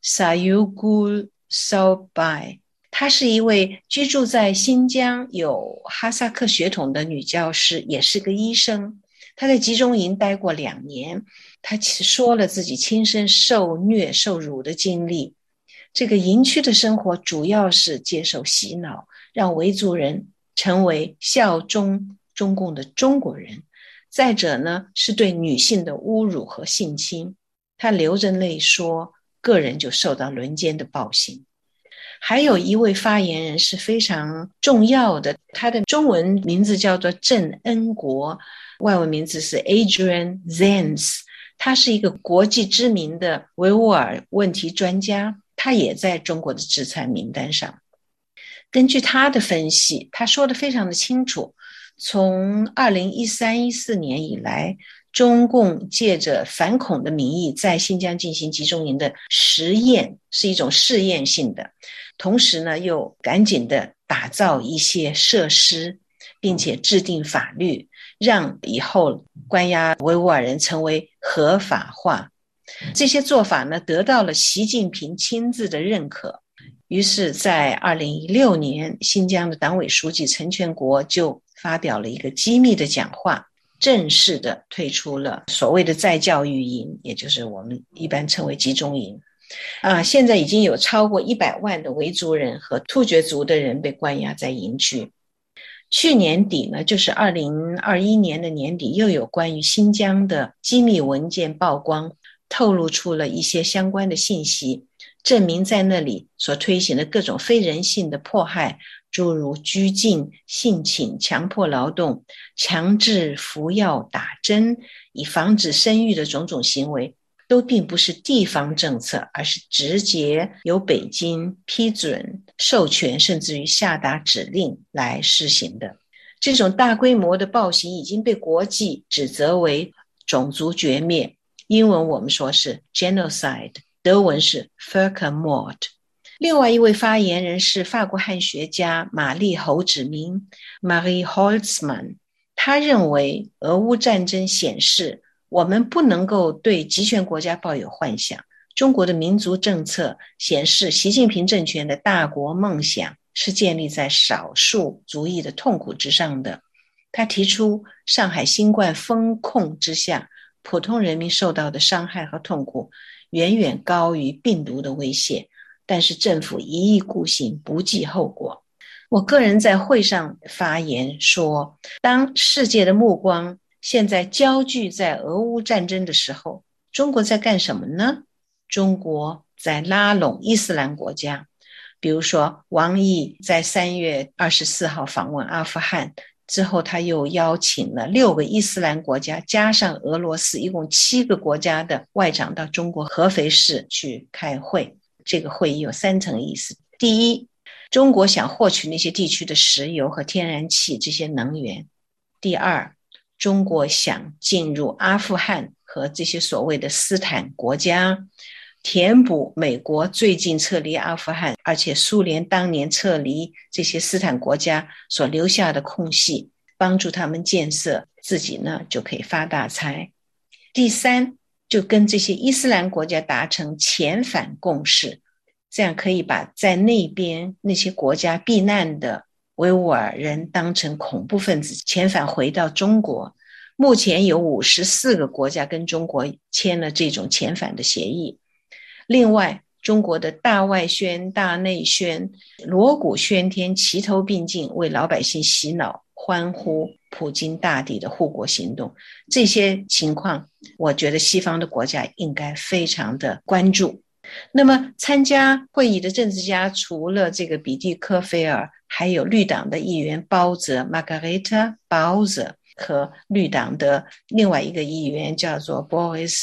Sayugul Saubay， 她是一位居住在新疆有哈萨克血统的女教师，也是个医生。她在集中营待过2年，她说了自己亲身受虐受辱的经历。这个营区的生活主要是接受洗脑，让维族人成为效忠中共的中国人。再者呢，是对女性的侮辱和性侵。她流着泪说，个人就受到轮奸的暴行。还有一位发言人是非常重要的，他的中文名字叫做郑恩国，外文名字是 Adrian Zenz， 他是一个国际知名的维吾尔问题专家，他也在中国的制裁名单上。根据他的分析，他说得非常的清楚，从2013-14年以来，中共借着反恐的名义在新疆进行集中营的实验，是一种试验性的，同时呢又赶紧的打造一些设施，并且制定法律，让以后关押维吾尔人成为合法化。这些做法呢得到了习近平亲自的认可，于是在2016年，新疆的党委书记陈全国就发表了一个机密的讲话，正式的退出了所谓的再教育营，也就是我们一般称为集中营。现在已经有超过100万的维族人和突厥族的人被关押在营区。去年底呢，就是2021年的年底，又有关于新疆的机密文件曝光，透露出了一些相关的信息，证明在那里所推行的各种非人性的迫害，诸如拘禁、性侵、强迫劳动、强制服药打针以防止生育的种种行为，都并不是地方政策，而是直接由北京批准、授权甚至于下达指令来施行的。这种大规模的暴行已经被国际指责为种族绝灭，英文我们说是 genocide， 德文是 Völkermord。另外一位发言人是法国汉学家玛丽侯芷明 Marie Holtzmann， 他认为俄乌战争显示我们不能够对集权国家抱有幻想，中国的民族政策显示习近平政权的大国梦想是建立在少数族裔的痛苦之上的。他提出上海新冠封控之下，普通人民受到的伤害和痛苦远远高于病毒的威胁，但是政府一意孤行，不计后果。我个人在会上发言说，当世界的目光现在焦聚在俄乌战争的时候，中国在干什么呢？中国在拉拢伊斯兰国家，比如说王毅在3月24号访问阿富汗之后，他又邀请了6个伊斯兰国家加上俄罗斯，一共7个国家的外长到中国合肥市去开会。这个会议有3层意思。第一，中国想获取那些地区的石油和天然气这些能源。第二，中国想进入阿富汗和这些所谓的斯坦国家，填补美国最近撤离阿富汗，而且苏联当年撤离这些斯坦国家所留下的空隙，帮助他们建设，自己呢就可以发大财。第三，就跟这些伊斯兰国家达成遣返共识，这样可以把在那边那些国家避难的维吾尔人当成恐怖分子遣返回到中国。目前有54个国家跟中国签了这种遣返的协议。另外，中国的大外宣、大内宣，锣鼓喧天，齐头并进，为老百姓洗脑，欢呼普京大帝的护国行动。这些情况我觉得西方的国家应该非常的关注。那么参加会议的政治家除了这个比蒂科菲尔，还有绿党的议员包泽 Margareta Bowser 和绿党的另外一个议员叫做 Boris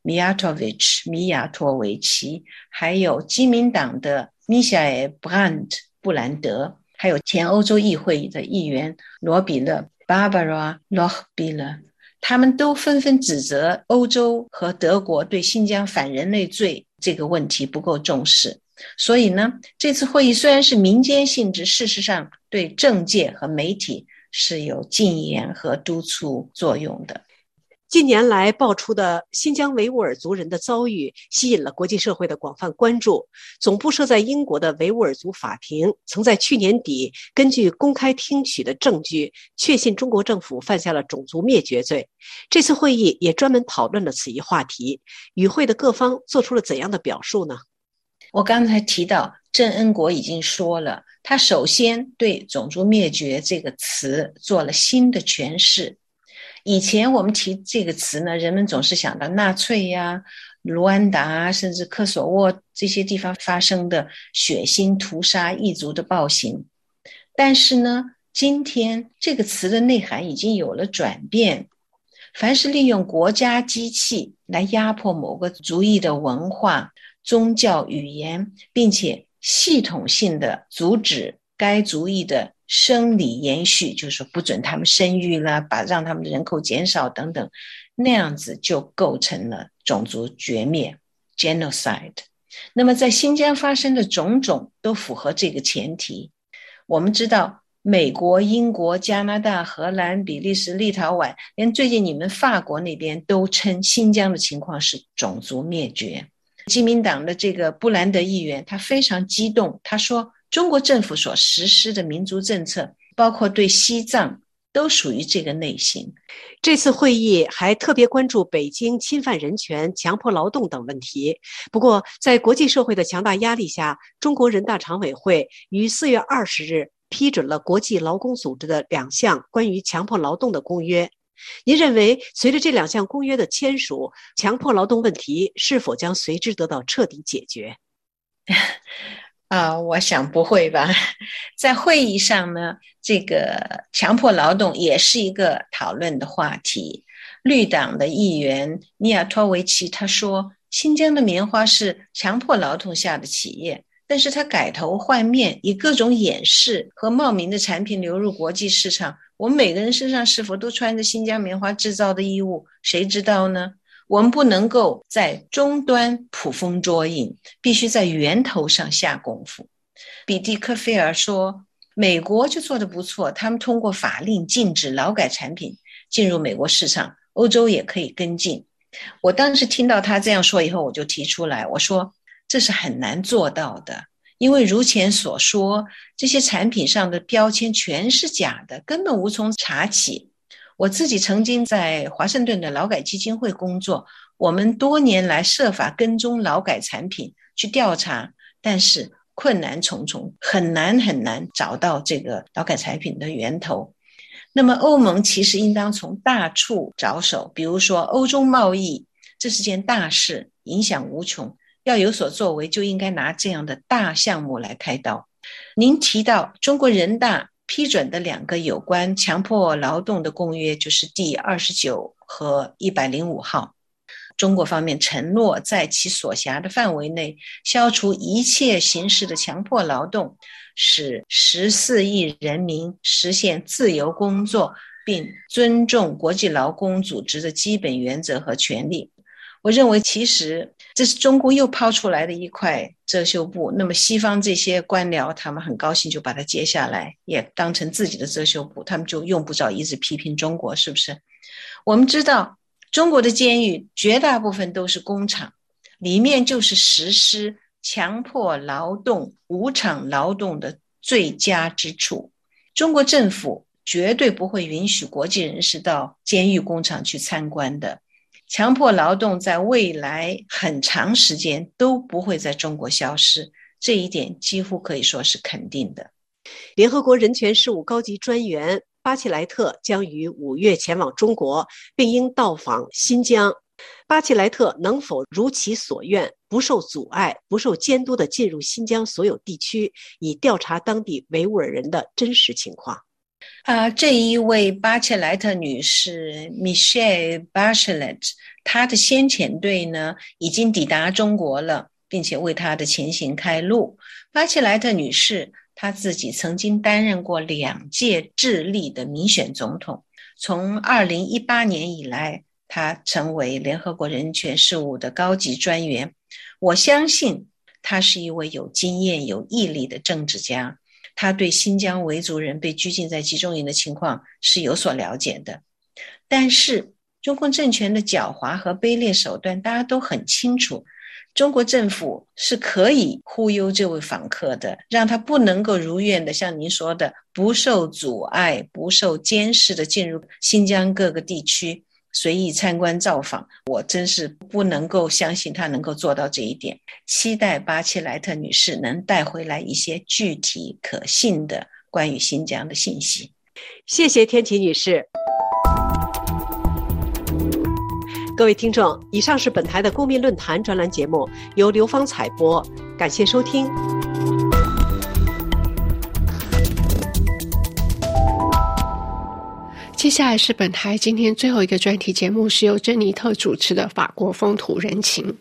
米亚托维奇，还有基民党的米夏尔·布兰德，还有前欧洲议会的议员罗比勒 Barbara Lochbihler， 他们都纷纷指责欧洲和德国对新疆反人类罪这个问题不够重视。所以呢，这次会议虽然是民间性质，事实上对政界和媒体是有禁言和督促作用的。 近年来爆出的新疆维吾尔族人的遭遇吸引了国际社会的广泛关注。总部设在英国的维吾尔族法庭曾在去年底根据公开听取的证据确信中国政府犯下了种族灭绝罪。这次会议也专门讨论了此一话题。与会的各方做出了怎样的表述呢？ 我刚才提到郑恩国已经说了，他首先对种族灭绝这个词做了新的诠释。以前我们提这个词呢，人们总是想到纳粹呀、卢安达甚至科索沃这些地方发生的血腥屠杀异族的暴行。但是呢，今天这个词的内涵已经有了转变。凡是利用国家机器来压迫某个族裔的文化、宗教、语言，并且系统性的阻止该族裔的生理延续，就是说不准他们生育啦，让他们的人口减少等等，那样子就构成了种族绝灭 genocide。 那么在新疆发生的种种都符合这个前提。我们知道美国、英国、加拿大、荷兰、比利时、立陶宛，连最近你们法国那边都称新疆的情况是种族灭绝。基民党的这个布兰德议员他非常激动，他说中国政府所实施的民族政策，包括对西藏，都属于这个类型。 这次会议还特别关注北京侵犯人权、强迫劳动等问题。不过在国际社会的强大压力下，中国人大常委会于4月20日批准了国际劳工组织的2项关于强迫劳动的公约。您认为随着这2项公约的签署，强迫劳动问题是否将随之得到彻底解决？ 我想不会吧。在会议上呢，这个强迫劳动也是一个讨论的话题。绿党的议员尼亚托维奇他说，新疆的棉花是强迫劳动下的企业，但是他改头换面，以各种掩饰和冒名的产品流入国际市场。我们每个人身上是否都穿着新疆棉花制造的衣物，谁知道呢？我们不能够在终端捕风捉影，必须在源头上下功夫。比蒂克菲尔说，美国就做得不错，他们通过法令禁止劳改产品进入美国市场，欧洲也可以跟进。我当时听到他这样说以后，我就提出来，我说这是很难做到的，因为如前所说，这些产品上的标签全是假的，根本无从查起。我自己曾经在华盛顿的劳改基金会工作，我们多年来设法跟踪劳改产品去调查，但是困难重重，很难找到这个劳改产品的源头。那么欧盟其实应当从大处着手，比如说欧中贸易，这是件大事，影响无穷，要有所作为就应该拿这样的大项目来开刀。您提到中国人大批准的2个有关强迫劳动的公约，就是第29和105号。中国方面承诺在其所辖的范围内消除一切形式的强迫劳动，使14亿人民实现自由工作，并尊重国际劳工组织的基本原则和权利。我认为其实这是中国又抛出来的一块遮羞布，那么西方这些官僚他们很高兴就把它接下来，也当成自己的遮羞布，他们就用不着一直批评中国，是不是？我们知道中国的监狱绝大部分都是工厂，里面就是实施强迫劳动、无偿劳动的最佳之处。中国政府绝对不会允许国际人士到监狱工厂去参观的。强迫劳动在未来很长时间都不会在中国消失，这一点几乎可以说是肯定的。 联合国人权事务高级专员巴切莱特将于5月前往中国，并应到访新疆。巴切莱特能否如其所愿，不受阻碍、不受监督地进入新疆所有地区，以调查当地维吾尔人的真实情况？ 这一位巴切莱特女士 Michelle Bachelet， 她的先遣队呢已经抵达中国了，并且为她的前行开路。巴切莱特女士她自己曾经担任过2届智利的民选总统，从2018年以来，她成为联合国人权事务的高级专员。我相信她是一位有经验、有毅力的政治家。他对新疆维族人被拘禁在集中营的情况是有所了解的，但是中共政权的狡猾和卑劣手段大家都很清楚，中国政府是可以忽悠这位访客的，让他不能够如愿的像您说的不受阻碍、不受监视的进入新疆各个地区随意参观造访。我真是不能够相信他能够做到这一点，期待巴切莱特女士能带回来一些具体可信的关于新疆的信息。 谢谢天琪女士。各位听众，以上是本台的公民论坛专栏节目，由刘芳采播，感谢收听。 接下来是本台今天最后一个专题节目，是由珍妮特主持的法国风土人情。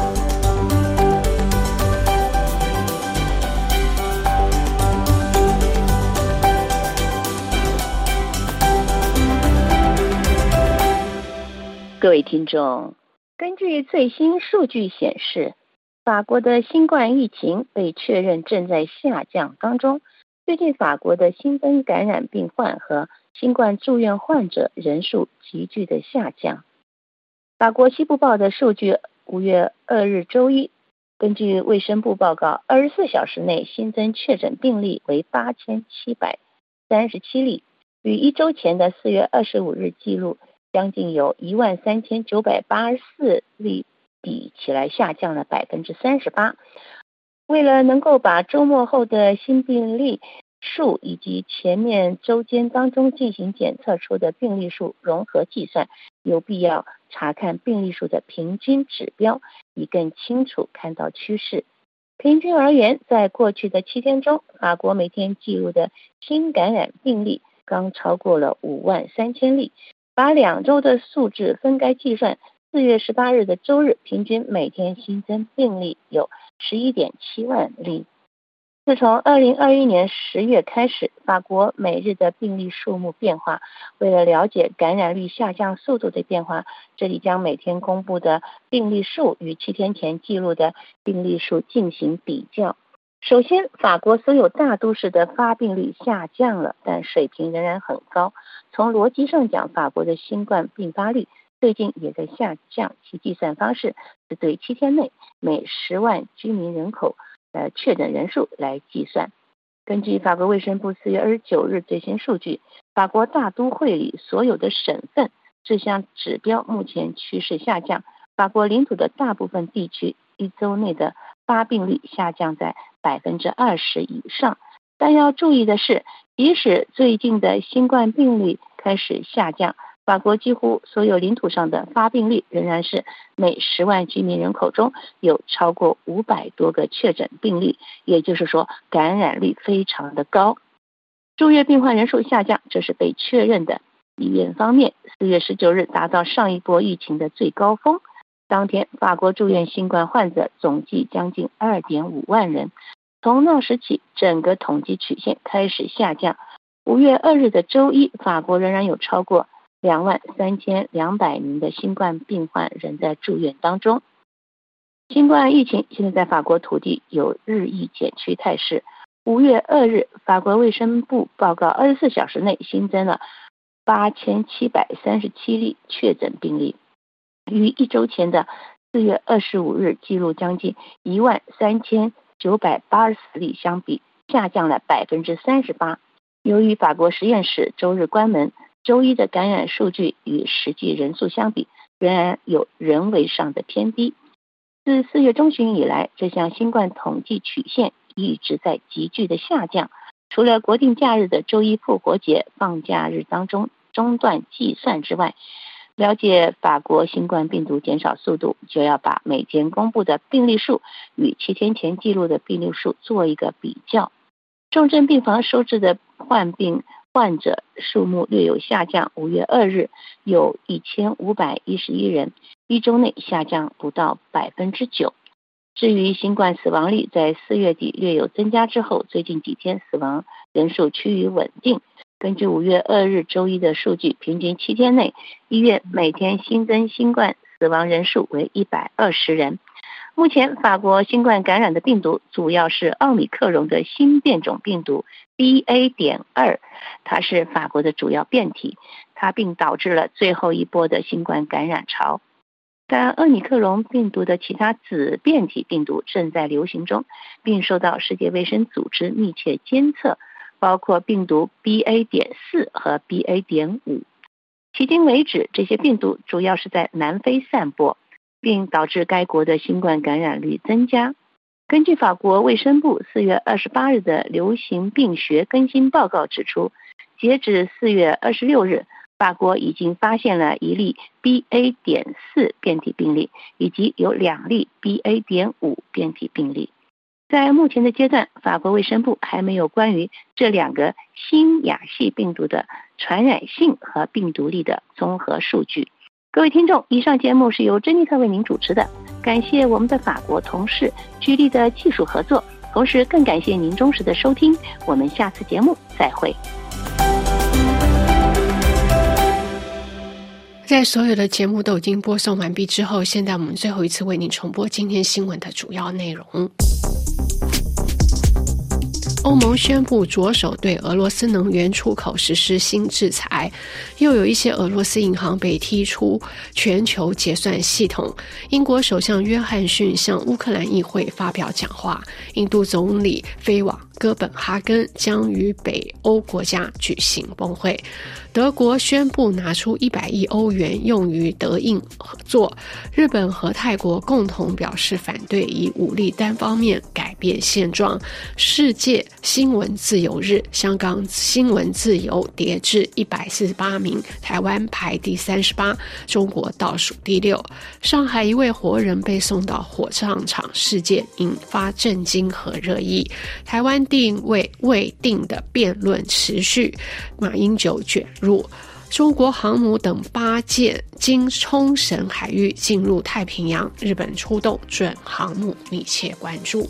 各位听众，根据最新数据显示，法国的新冠疫情被确认正在下降当中。最近法国的新增感染病患和新冠住院患者人数急剧的下降。法国西部报的数据，5月2日周一，根据卫生部报告，24小时内新增确诊病例为8737例，与一周前的4月25日记录将近有13984例比起来下降了38%。为了能够把周末后的新病例数以及前面周间当中进行检测出的病例数融合计算，有必要查看病例数的平均指标，以更清楚看到趋势。平均而言，在过去的7天中，法国每天记录的新感染病例刚超过了53000例。把2周的数字分开计算，4月18日的周日，平均每天新增病例有11.7万例。自从2021年10月开始，法国每日的病例数目变化。为了了解感染率下降速度的变化，这里将每天公布的病例数与7天前记录的病例数进行比较。首先，法国所有大都市的发病率下降了，但水平仍然很高。从逻辑上讲，法国的新冠并发率最近也在下降，其计算方式是对7天内每10万居民人口的确诊人数来计算。根据法国卫生部4月29日最新数据，法国大都会里所有的省份这项指标目前趋势下降。法国领土的大部分地区一周内的发病率下降在20%以上。但要注意的是，即使最近的新冠病例开始下降，法国几乎所有领土上的发病率仍然是每10万居民人口中有超过500多个确诊病例，也就是说感染率非常的高。住院病患人数下降，这是被确认的。医院方面，4月19日达到上一波疫情的最高峰，当天法国住院新冠患者总计将近2.5万人。从那时起，整个统计曲线开始下降。5月2日的周一，法国仍然有超过23200名的新冠病患仍在住院当中。新冠疫情现在在法国土地有日益减趋态势。5月2日，法国卫生部报告24小时内新增了8737例确诊病例，与一周前的4月25日记录将近13984例相比，下降了38%。由于法国实验室周日关门，周一的感染数据与实际人数相比，仍然有人为上的偏低。自4月中旬以来，这项新冠统计曲线一直在急剧的下降。除了国定假日的周一复活节放假日当中中断计算之外，了解法国新冠病毒减少速度，就要把每天公布的病例数与7天前记录的病例数做一个比较。重症病房收治的患病患者数目略有下降，5月2日有1511人，一周内下降不到 9%。至于新冠死亡率在4月底略有增加之后，最近几天死亡人数趋于稳定。根据5月2日周一的数据，平均7天内医院每天新增新冠死亡人数为120人。目前法国新冠感染的病毒主要是奥密克戎的新变种病毒 BA.2， 它是法国的主要变体，它并导致了最后一波的新冠感染潮。但奥密克戎病毒的其他子变体病毒正在流行中，并受到世界卫生组织密切监测，包括病毒 BA.4 和 BA.5。 迄今为止，这些病毒主要是在南非散播，并导致该国的新冠感染率增加。根据法国卫生部4月28日的流行病学更新报告指出，截止4月26日，法国已经发现了1例 BA.4 变体病例，以及有2例 BA.5 变体病例。在目前的阶段，法国卫生部还没有关于这2个新亚系病毒的传染性和病毒力的综合数据。各位听众，以上节目是由珍妮特为您主持的，感谢我们的法国同事居力的技术合作，同时更感谢您忠实的收听，我们下次节目再会。 在所有的节目都已经播送完毕之后，现在我们最后一次为您重播今天新闻的主要内容。欧盟宣布着手对俄罗斯能源出口实施新制裁，又有一些俄罗斯银行被踢出全球结算系统。英国首相约翰逊向乌克兰议会发表讲话。印度总理飞往哥本哈根，将与北欧国家举行峰会。德国宣布拿出100亿欧元用于德印合作。日本和泰国共同表示反对以武力单方面改变现状。世界新闻自由日，香港新闻自由跌至148名，台湾排第38，中国倒数第6。上海一位活人被送到火葬场事件引发震惊和热议。台湾定位未定的辩论持续，马英九卷入。中国航母等8舰经冲绳海域进入太平洋，日本出动准航母密切关注。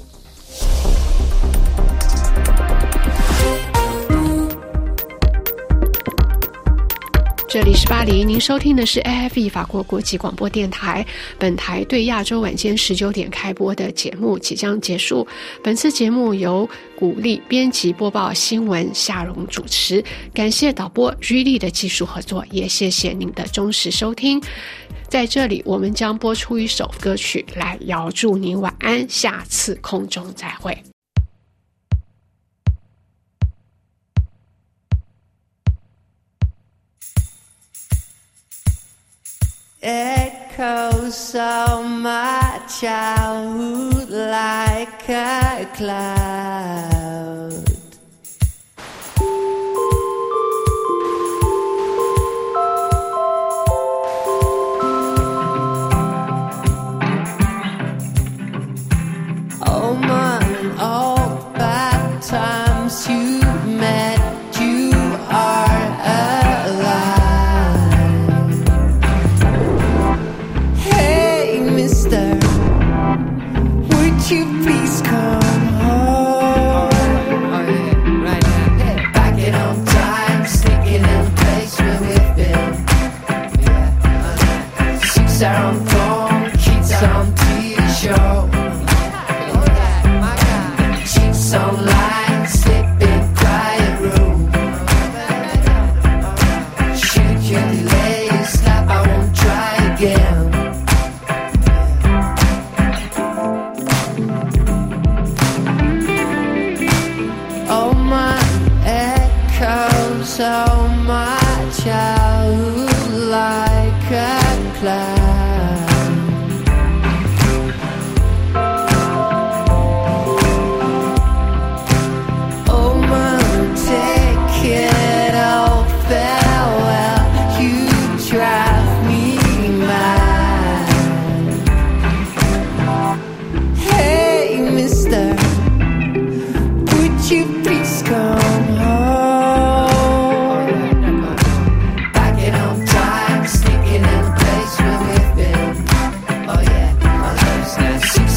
这里是巴黎，您收听的是 AFE 法国国际广播电台。本台对亚洲晚间19点开播的节目即将结束。本次节目由古力编辑播报新闻，夏蓉主持。感谢导播 Julie 的技术合作，也谢谢您的忠实收听。在这里，我们将播出一首歌曲来遥祝您晚安，下次空中再会。 Echoes of my childhood like a cloud. Oh man, all bad times you met, you are alive. Would you please come home?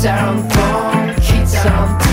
down, phone, keep down.